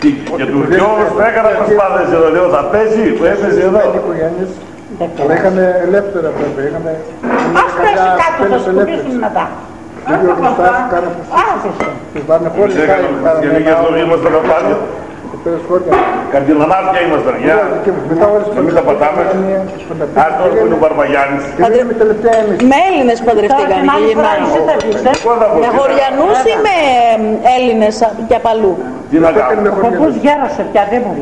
Και του γιος που έκανα προσπάθειες εδώ, λέω, θα πέσει, που έπαιζε εδώ. Αλλά είχαμε ελεύθερα βέβαια, είχαμε... Ας πέσει κάτω, θα σκουπίσουν μετά. Λίγο Γουστάφ, κάναμε προσφύσεις. Τις βάρνε χώρες, Καρδιλανάρια ήμασταν, για να μην τα πατάμε. Άστος που είναι ο Μπαρμπαγιάννης. Με Έλληνες παντρευτήκαν οι γυμνάνοι. Με Χωριανούς ή με Έλληνες και απ' αλλού? Τι να κάνουμε. Ο παππούς γέρασε πια, δεν μπορεί.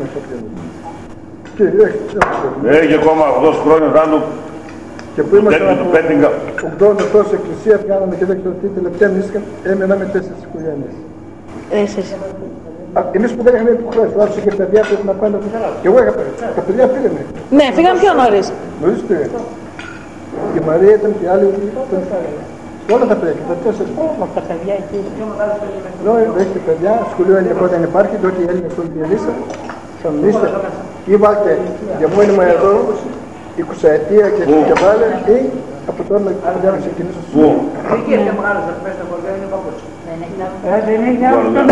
Έχει ακόμα 8 χρόνια θα του και που ήμασταν του Πέτιγκα. 80 τόσο εκκλησία, κάναμε και δεν ξέρω τι τελευταία νήσκα, έμενα με 4 οικογένειες. Εμείς που δεν είχαμε υποχρέωση, ο άλλος είχε παιδιά πρέπει να πάνε από καλά. Και εγώ είχα παιδιά, τα παιδιά πήγανε. Ναι, φύγαν πιο νωρίς. Νωρίς πήγανε. Και η Μαρία ήταν και άλλοι ήταν όλα τα παιδιά, τα 4. Όλα τα παιδιά εκεί. Εδώ έχετε παιδιά, σχολείο ελληνικό δεν υπάρχει, τότε οι Έλληνες όλοι διαλύσαν. Θα μιλήσετε ή βάλτε για μόνιμα εδώ 20 ετία και βάλε ή από τώρα να ξεκινήσω σου. Εκεί είναι μεγάλος να πες τα χωριά, είναι παππούς. Δεν έχει άλλο το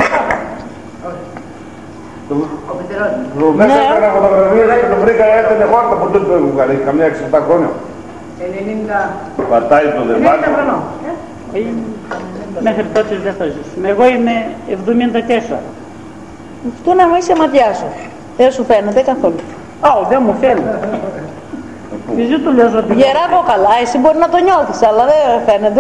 Ο Πετερώνης. Μέσα έκανα φωτογραφίες και το βρήκα, έκανε χόρτα από τότε που έκανε, έχει καμιά 6-7 χρόνια. 90. Πατάει το δεμάκι. 90 χρονών. Μέχρι τότε δεν θα ζήσουμε. Εγώ είμαι 74. Αυτό να μην σε ματιά σου. Δεν σου φαίνεται καθόλου. Δεν μου φαίνεται. Δεν του λέω ότι... Γερά από καλά, εσύ μπορεί να το νιώθεις, αλλά δεν φαίνεται.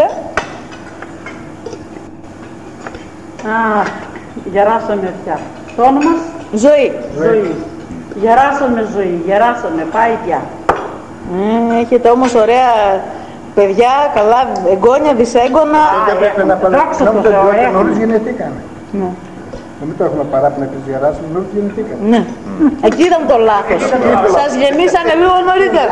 Γεράσαμε πια. Το όνομα? Ζωή. Ζωή. Γεράσαμε ζωή, γεράσαμε, πάει πια. Έχετε όμως ωραία παιδιά, καλά εγγόνια, δυσέγγωνα. Δόξα τω Θεώ, νωρίς γεννηθήκαμε. Να μην το έχουμε παράπονο να γεράσουμε, νωρίς γεννηθήκαμε. Ναι. Εκεί ήταν το λάθος. Σας γεννήσανε λίγο νωρίτερα.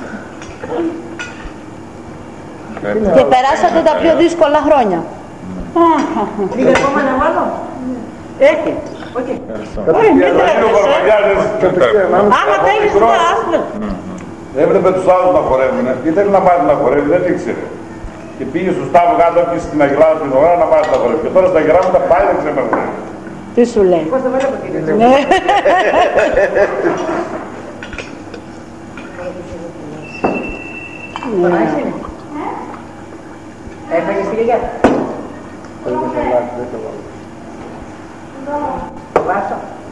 Και περάσατε τα πιο δύσκολα χρόνια. Λίγα ακόμα να βάλω. Έχει. Άμα θέλεις να άσπρε. Έβλεπε τους άλλους να χορεύουν. Ήθελε να πάρει να χορεύει, δεν ήξερε. Και πήγε στο Σταύρο κάτω και στην Αγελάδα την ώρα να πάρει να χορεύει. Και τώρα στα γεράματα πάλι δεν ξεμερνάει. Τι σου λέει? Πώς το βλέπω κύριε. Πανάς είναι. Έφαγες τη γιαγιά. Βάσο.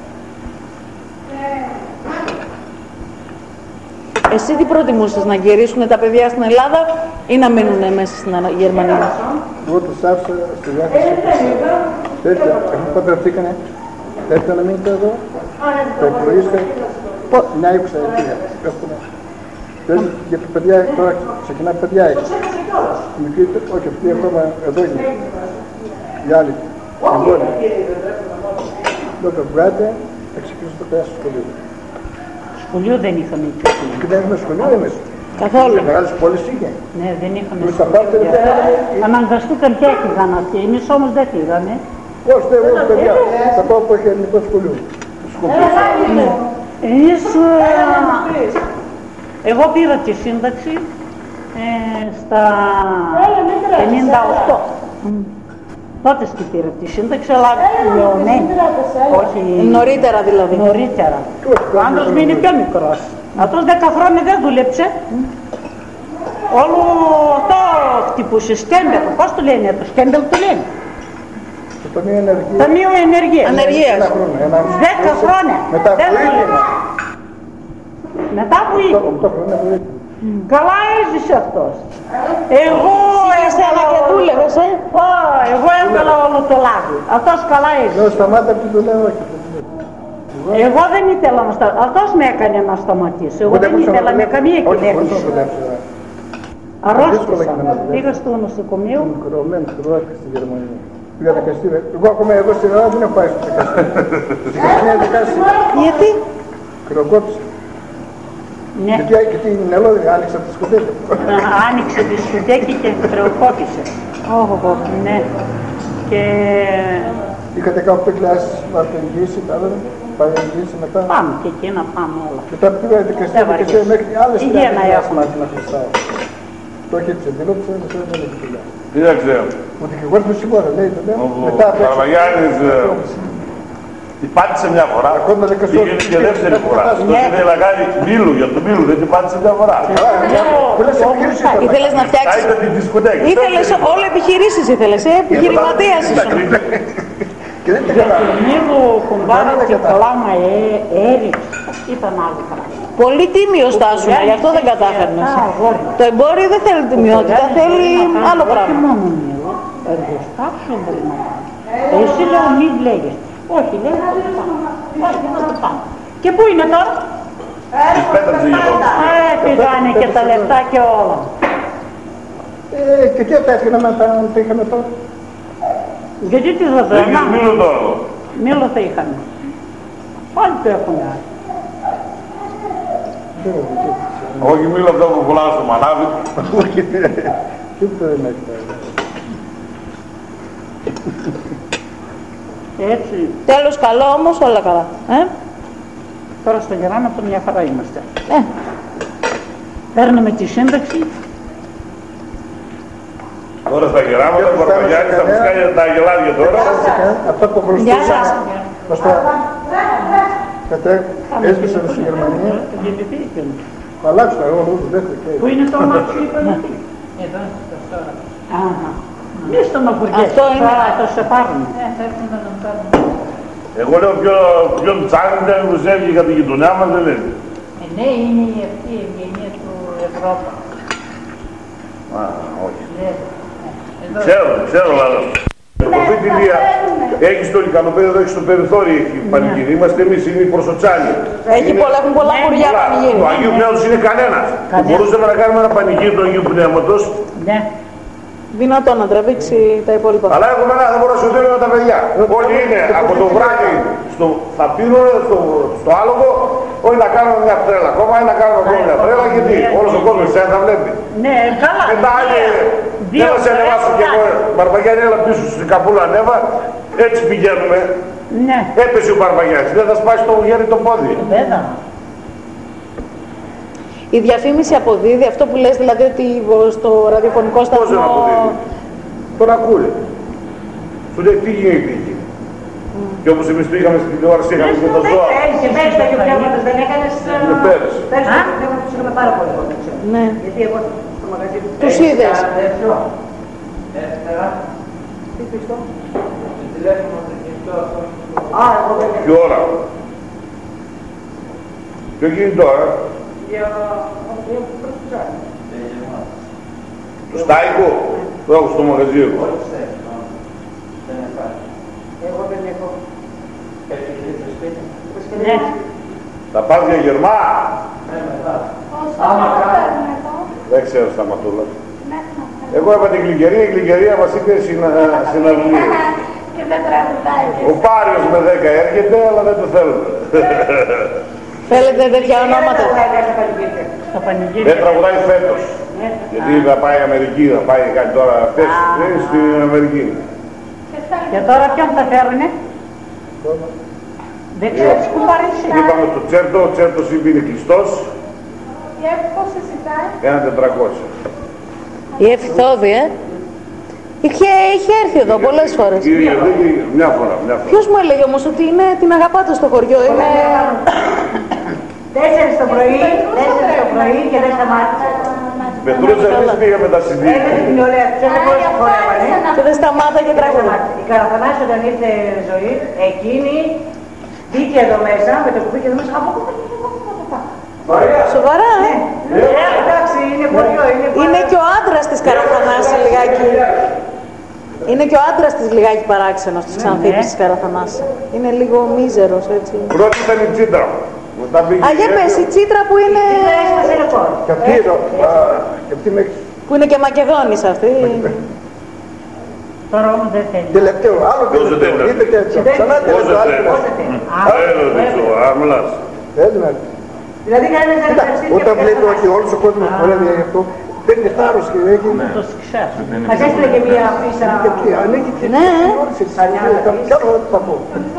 Εσύ τι προτιμούσες, να γυρίσουν τα παιδιά στην Ελλάδα ή να μείνουν μέσα στην Γερμανία? Εγώ τους άφησα στη διάθεση. Τέτοια, έχουν παντρευτήκανε. Θέλετε να μείνετε εδώ, θα εκλογήσετε μια 20 ετία. Για τα παιδιά, τώρα ξεκινά παιδιά έχει. Μικρή, όχι, αυτή ακόμα εδώ είναι. Οι άλλοι, εγγόνοι. Τότε βγάτε, θα ξεκινήσω το πέρας στο σχολείο. Σχολείο δεν είχαμε εκεί. Και δεν έχουμε σχολείο εμείς. Καθόλου. Μεγάλες πόλεις είχε. Ναι, δεν είχαμε σχολείο. Αναγκαστούκαν και έφυγαν αυτοί, εμείς όμως δεν φύγαμε. Πώς δεν έχω παιδιά, θα πάω που έχει ελληνικό σχολείο. Εμείς, εγώ πήρα τη σύνταξη στα 98. Τότε στην πήρα τη σύνταξη, αλλά λεωμένη. Όχι νωρίτερα δηλαδή. Νωρίτερα. Ο άντρας μου είναι πιο μικρός. Αυτός 10 χρόνια δεν δούλεψε. Όλο αυτό χτυπούσε, σκέμπελ. Πώς το λένε το σκέμπελ το λένε? Ταμείο Ενεργείας. 10 χρόνια. Μετά που ήρθε. Μετά που ήρθε. Καλά έζησε αυτός. Εγώ έβγαλα και δούλευες, εγώ έβγαλα όλο το λάδι. Αυτός καλά έζησε. Λέω σταμάτα που το λέω όχι. Εγώ δεν ήθελα να σταματήσω. Αυτός με έκανε να σταματήσω. Εγώ δεν ήθελα με καμία κυβέρνηση. Αρρώστησα. Πήγα στο νοσοκομείο. Μικροωμένος κρουάστηκα στη Γερμανία. Πήγα δικαστήριο. Εγώ ακόμα εδώ στην Ελλάδα δεν έχω πάει στο δικαστήριο. Γιατί? Κροκόπησα. Ναι. Γιατί την Ελλόδη άνοιξε τη σκουτέκη. Άνοιξε τη σκουτέκη και χρεοκόπησε. Ναι. Και... Είχα 18 κλάσεις παραγγείληση, παραγγείληση μετά. Πάμε και εκεί να πάμε όλα. Μετά πήγα δικαστήριο μέχρι άλλες κλάσεις να χρωστάω. Το έχει έτσι αντίληψη, μετά δεν έχει δουλειά. Τι δεν ξέρω. Ο δικηγόρος μου σίγουρα λέει το λέω. Ο Παραβαγιάννης Την πάτησε μια φορά. Πήγαινε και δεύτερη φορά. Αυτό ήθελε να κάνει Μήλου, για το Μήλου δεν την πάτησε μια φορά. Ήθελες να φτιάξεις. Ήθελες όλο επιχειρήσεις ήθελες, επιχειρηματίας ήσουν. Για το Μήλου κουμπάρι και κλάμα έριξε. Ήταν άλλο πράγμα. Πολύ τίμιο στάσουνα, γι' αυτό δεν κατάφερνες. Το εμπόριο δεν θέλει τιμιότητα, θέλει άλλο πράγμα. Όχι μόνο Μήλου, εργοστάσιο μπορεί να κάνει. Εσύ λέω μη λέγες. Όχι, λέει να το πάμε. Και πού είναι τώρα? Τις πέτρες του γεγονός. Πήγανε και τα λεφτά και όλα. Και τι θα έφυγαμε αν τα είχαμε τώρα? Γιατί τι θα Δεν έχεις Μήλο τώρα. Μήλο θα είχαμε. Πάλι το έχουν άρει. Όχι Μήλο αυτό που πουλάνε στο μανάβι. Όχι, τίποτα δεν έχει τώρα. Έτσι. Τέλος καλό όμως, όλα καλά. Τώρα στο Γεράματο μια χαρά είμαστε. παίρνουμε τη σύνταξη. Τώρα στα Γεράματα, ο Βαρβαγιάννης θα μας κάνει τα αγελάδια τώρα. Αυτό που χρωστούσα, έσβησαν στη Γερμανία. Θα αλλάξω εγώ λόγω του δεύτερου. Πού είναι το όνομα σου, είπα? Εδώ, στο τώρα. Μη στενοχωριέσαι, θα σε πάρουμε. Θα έρθουν να τον πάρουν. Εγώ λέω ποιον ψάχνετε, που ζεύγει για την γειτονιά μας, δεν λέει. Ναι, είναι αυτή η ευγενία του Ευρώπη. Α, όχι. Ξέρω, αλλά η Τηλία έχει στο Λυκανοπέδιο, εδώ έχει στο περιθώριο εκεί πανηγύρι. Είμαστε εμείς, είναι οι Προσοτσάνοι. Έχουν πολλά χωριά πανηγύρι. Το Αγίου Πνεύματος είναι κανένας. Μπορούσαμε να κάνουμε ένα πανηγύρι του Αγίου Πνεύματος. Ναι. Δυνατό να τραβήξει τα υπόλοιπα. Αλλά έχουμε ένα, θα μπορώ να σωτήρω με τα παιδιά. Όλοι είναι από το βράδυ θα πίνουν στο άλογο, όχι να κάνουμε μια τρέλα ακόμα ή να κάνουμε ακόμα μια τρέλα, γιατί όλος ο κόσμος εσένα θα βλέπει. Ναι, καλά. Μετά άλλη, δεν θα σε ανεβάσω κι εγώ, Μπαρμπαγιάννη, έλα πίσω στην Καπούλα ανέβα, έτσι πηγαίνουμε. Ναι. Έπεσε ο Μπαρμπαγιάννης, δεν θα σπάσει το χέρι το πόδι. Βέβαια. Η διαφήμιση αποδίδει αυτό που λες, δηλαδή ότι στο ραδιοφωνικό σταθμό... Πώς δεν αποδίδει. Τον ακούει. Σου λέει τι γίνεται εκεί. Και όπως εμείς το είχαμε στην τηλεόραση, είχαμε και τα ζώα. Και πέρυσι τα γεωγράφματα δεν έκανες... Πέρυσι. Πέρυσι τα γεωγράφματα τους είχαμε πάρα πολύ κόσμο. Ναι. Γιατί εγώ στο μαγαζί του... Τους είδες. Τι πιστό. Α, εγώ δεν Τι ώρα. Ποιο γίνεται τώρα. Το Στάικο, το έχω στο μαγαζί εγώ. Εγώ δεν έχω. Ναι. Τα πας για Γερμά. Δεν ξέρω σταματούλα. Εγώ είπα την Γλυκερία, η Γλυκερία μας είπε συναυλία. Ο Πάριος με 10 έρχεται, αλλά δεν το θέλουμε. Θέλετε τέτοια ονόματα. Στο πανηγύρι. Δεν τραγουδάει φέτος. Γιατί θα πάει η Αμερική, θα πάει κάτι τώρα αυτές στην Αμερική. Και τώρα ποιον θα φέρουνε? Δεν ξέρεις που παρήσει. Είπαμε το Τσέρτο, ο Τσέρτος είναι κλειστός. Πόσο ζητάει? 1.400. Η Ευθόδη, Είχε έρθει εδώ πολλές φορές. Μια φορά. Ποιος μου έλεγε όμως ότι την αγαπάτε στο χωριό, είναι... 4 το πρωί και δεν σταμάτησε. Πετρούτσα, εμείς πήγαμε τα συνδύα. Είναι ωραία, και δεν σταμάτα και τραγούδα. Η Καραθανάση όταν ήρθε ζωή, εκείνη μπήκε εδώ μέσα, με το κουμπί και εδώ μέσα, Σοβαρά, εντάξει, είναι πολύ είναι και ο άντρας της Καραθανάση λιγάκι. Είναι και ο άντρας της λιγάκι παράξενος της Ξανθήπης της Καραθανάση. Είναι λίγο μίζερος, έτσι. Πρώτη ήταν η Τσίτρα. Α, για πες, η Τσίτρα που είναι... Και αυτή εδώ, που είναι και Μακεδόνης αυτή. Τώρα όμως δεν θέλει. Τελευταίο, άλλο τελευταίο, είτε και έτσι. Ξανά τελευταίο, άλλο Άμυλας. Δηλαδή κανένας δεν ευχαριστεί. Όταν βλέπει ότι όλος ο κόσμος χορεύει γι' αυτό, παίρνει θάρρος και έχει... Το ξέρω. Ας έστειλε και μία αφίσα. Ανοίγει και ναι. Κι άλλο θα πω.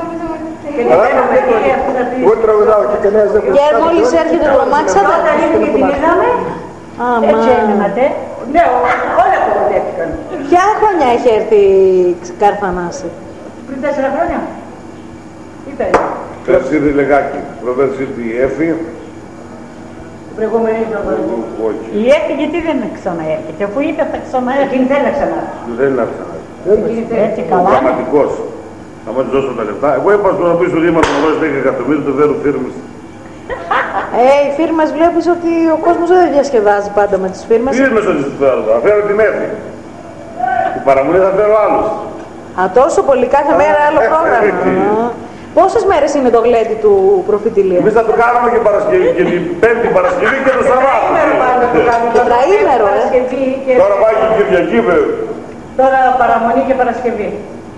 Εγώ τραγουδάω και κανένας δεν Και μόλις έρχεται το μάξατε. Όταν ήρθε και την είδαμε, έτσι έμεινατε. Ναι, όλα απογοητεύτηκαν. Ποια χρόνια έχει έρθει η Καραθανάση? Πριν 4 χρόνια. Ή πέρυσι. Πέρσι ήρθε η Λεγάκη, προπέρσι ήρθε η Έφη. Προηγούμενη εβδομάδα. Η Έφη γιατί δεν ξαναέρχεται, αφού είπε θα ξαναέρχεται. Εκείνη θέλει να ξανάρθει. Δεν είναι ξανά. Έτσι καλά. Πραγματικός. Θα μου δώσω τα λεφτά. Εγώ είπα στον οποίο σου Δήμα να δώσει 10 εκατομμύρια του Βέρου φίρμες. Οι φίρμες βλέπεις ότι ο κόσμος δεν διασκεδάζει πάντα με τις φίρμες. Φίρμες ότι τις φέρω, θα φέρω την Έφη. Η παραμονή θα φέρω άλλους. Α, τόσο πολύ, κάθε μέρα άλλο πρόγραμμα. Πόσες μέρες είναι το γλέντι του προφητηλίου? Εμείς θα το κάνουμε και Παρασκευή, και την Πέμπτη Παρασκευή και το Σαββάτο. Τετραήμερο, Τώρα πάει και η Κυριακή βέβαια. Τώρα παραμονή και Παρασκευή.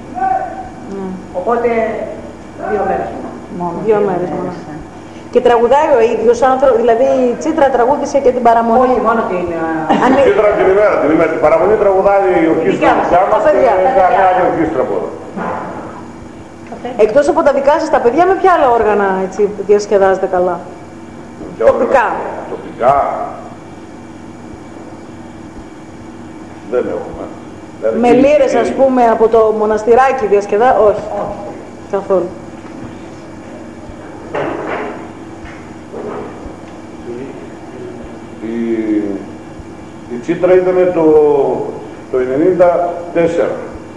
Οπότε 2 μέρες. Μόνο 2 μέρες μόνο. Και τραγουδάει ο ίδιος άνθρωπος, δηλαδή η Τσίτρα τραγούδισε και την παραμονή. Όχι, μόνο την... Η Τσίτρα την ημέρα, την παραμονή τραγουδάει η ορχήστρα δικιά μας και κάνει άλλη ορχήστρα από εδώ. Εκτός από τα δικά σας τα παιδιά, με ποια άλλα όργανα έτσι, διασκεδάζετε καλά? Τοπικά. Τοπικά. Δεν έχουμε. Με λύρες, ας πούμε, από το μοναστηράκι όχι. Καθόλου. Η Τσίτρα ήταν το 94.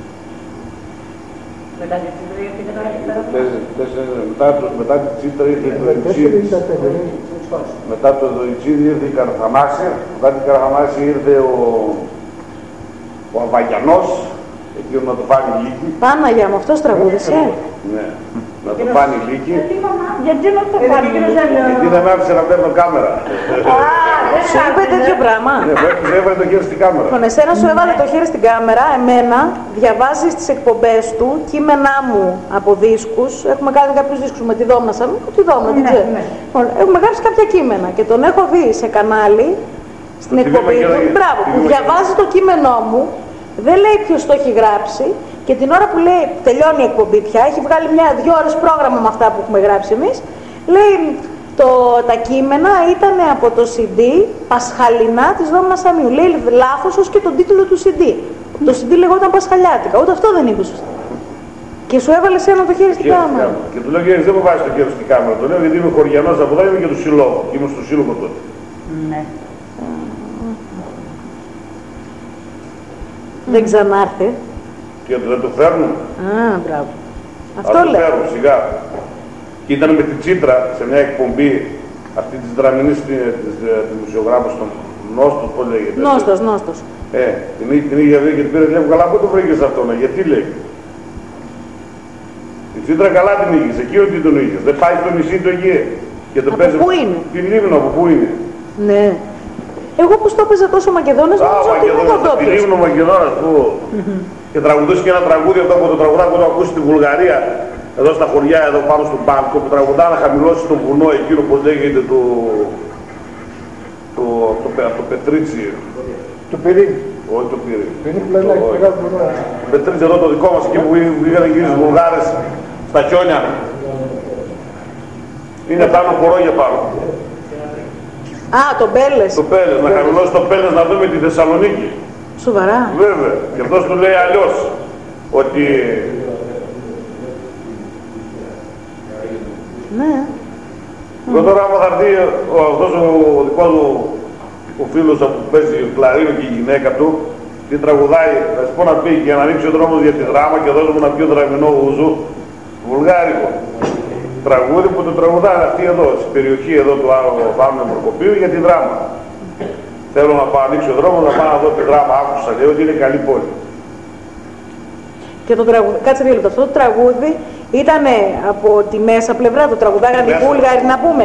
Μετά τη Τσίτρα ήρθε το Ιτσίδης. Μετά το Ιτσίδη ήρθε η Καραθανάση. Μετά την Καραθανάση ήρθε ο Αβαγιανός. Εκείνο να το πάνει Λύκη. Παναγιά μου, αυτός τραγούδισε. Ναι, να το πάνει Λύκη. Γιατί να το πάνει? Γιατί δεν με άφησε να παίρνω κάμερα. Σου είπε τέτοιο πράγμα? Ναι, μου έβαλε το χέρι στην κάμερα. Λοιπόν, εσένα σου έβαλε το χέρι στην κάμερα, εμένα διαβάζει στις εκπομπές του κείμενά μου από δίσκους. Έχουμε κάνει κάποιους δίσκους με τη Δόμνα, τη Δόμνα, δεν ξέρω. Έχουμε γράψει κάποια κείμενα και τον έχω δει σε κανάλι, στην εκπομπή του, μπράβο, που διαβάζει το κείμενό μου, δεν λέει ποιος το έχει γράψει και την ώρα που λέει τελειώνει η εκπομπή πια, έχει βγάλει 1-2 ώρες πρόγραμμα με αυτά που έχουμε γράψει εμείς, λέει τα κείμενα ήταν από το CD Πασχαλινά της Δόμνας Σαμίου. Λέει λάθος ως και τον τίτλο του CD. Το CD λεγόταν Πασχαλιάτικα, ούτε αυτό δεν είπε σωστά. Και σου έβαλε ένα το χέρι στην κάμερα. Και του λέω: δεν μου βάζει το χέρι στην κάμερα. Το λέω γιατί είμαι χωριανός από εδώ, είμαι και του συλλόγου. Είμαι στο σύλλογο τότε. Ναι. Δεν ξανάρθε. Και δεν το φέρνουν. Μπράβο. Αυτό λέω. Το φέρνουν σιγά. Και ήταν με την Τσίτρα σε μια εκπομπή αυτή της Δραμηνής της δημοσιογράφου των Νόστος, πώς λέγεται. Νόστος. Την είχε βρει και την πήρε, λέει, καλά, πού το βρήκες αυτό, γιατί λέει. Η Τσίτρα καλά την είχες, εκείνο τι τον είχες. Δεν πάει στο νησί το εκεί. Και το παίζει. Πού είναι? Την Λίμνο, από πού είναι. Ναι. Εγώ πως το έπαιζα τόσο Μακεδόνας, νομίζω ότι δεν το Τη Λίμνο Μακεδόνας που και τραγουδούσε και ένα τραγούδι αυτό από το τραγουδάκι που το ακούσει στη Βουλγαρία, εδώ στα χωριά, εδώ πάνω στον Πάνκο, που τραγουδά να χαμηλώσει το βουνό εκείνο που λέγεται το Πετρίτσι. Το Πυρί. Όχι το Πυρί. Το Πετρίτσι εδώ το δικό μας, εκεί που είχαν γυρίσει οι Βουλγάρες στα χιόνια. Είναι πάνω χωρόγια πάνω. Το Πέλες. Το Πέλες, να χαμηλώσει το Πέλες να δούμε τη Θεσσαλονίκη. Σοβαρά. Βέβαια. Και αυτός του λέει αλλιώς. Ότι... Ναι. Εγώ τώρα άμα θα έρθει αυτός ο δικός μου ο φίλος που παίζει κλαρίνο και η γυναίκα του τι τραγουδάει, θα σου πω να πει για να ανοίξει ο δρόμος για τη δράμα και δώσω μου ένα πιο δραμινό ούζο βουλγάρικο. Τραγούδι που το τραγουδάνε αυτοί εδώ, στην περιοχή εδώ του Άμνου Προκοπίου για τη δράμα. Θέλω να πάω ανοίξω ο δρόμος, να πάω να δω τη δράμα, άκουσα, λέει ότι είναι καλή πόλη. Και το τραγούδι, κάτσε 2 λεπτά, αυτό το τραγούδι ήταν από τη μέσα πλευρά, το τραγουδάγανε οι Βούλγαροι να πούμε.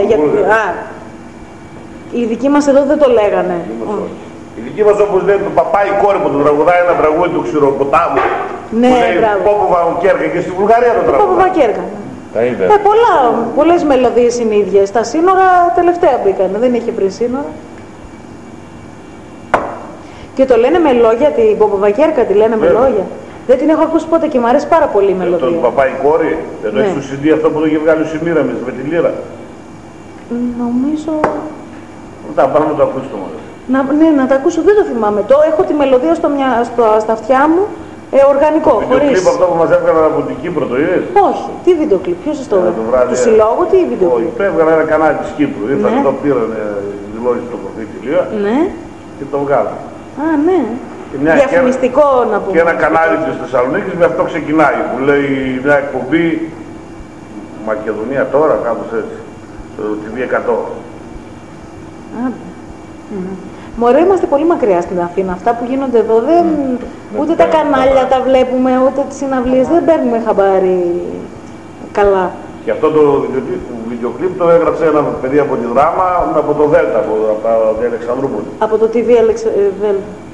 Οι δικοί μας εδώ δεν το λέγανε. Οι δικοί μας όπως λένε το παπά η κόρη που το τραγουδάει ένα τραγούδι του Ξηροποτάμου. Ναι, μπράβο. Πόπο Βακέρκα και στη Βουλγαρία το τραγουδάει. Πόπο Βακέρκα. Πολλές μελωδίες είναι ίδιες. Τα σύνορα τελευταία μπήκαν, δεν είχε πριν σύνορα. Και το λένε με λόγια, την Ποποβακέρκα τη λένε με λόγια. Δεν την έχω ακούσει ποτέ και μου αρέσει πάρα πολύ η μελωδία. Τον παπά η κόρη, εδώ έχει στο CD αυτό που το είχε βγάλει ο Σιμίραμις με τη λύρα. Νομίζω... Πάμε να το ακούσω το μόνο. Ναι, να τα ακούσω, δεν το θυμάμαι. Έχω τη μελωδία στα αυτιά μου, Οργανικό, Το χωρίς. κλιπ αυτό που μας έβγαλαν από την Κύπρο, το είδες? Όχι, τι βίντεο κλιπ, ποιος σας το Το έβγαλε? βράδυ, Του συλλόγου, τι βίντεο Όχι, κλιπ? έβγαλαν ένα κανάλι της Κύπρου. Ήρθαν Ναι. εδώ, πήραν δηλώσεις στο προφήτη Ηλία Ναι. και το βγάλαν. Α, ναι. Και μια- Διαφημιστικό να πούμε. Και ένα κανάλι της Θεσσαλονίκης με αυτό ξεκινάει, που λέει μια εκπομπή Μακεδονία τώρα, κάπως έτσι, το TV 100. Άντε. Μωρέ, είμαστε πολύ μακριά στην Αθήνα. Αυτά που γίνονται εδώ δεν. Ούτε τα κανάλια τα βλέπουμε, ούτε τις συναυλίες δεν παίρνουμε χαμπάρι καλά. Και αυτό το βίντεο κλιπ το έγραψε ένα παιδί από τη Δράμα, από το Δέλτα, από τα Αλεξανδρούπολη. Από το TV Δέλτα.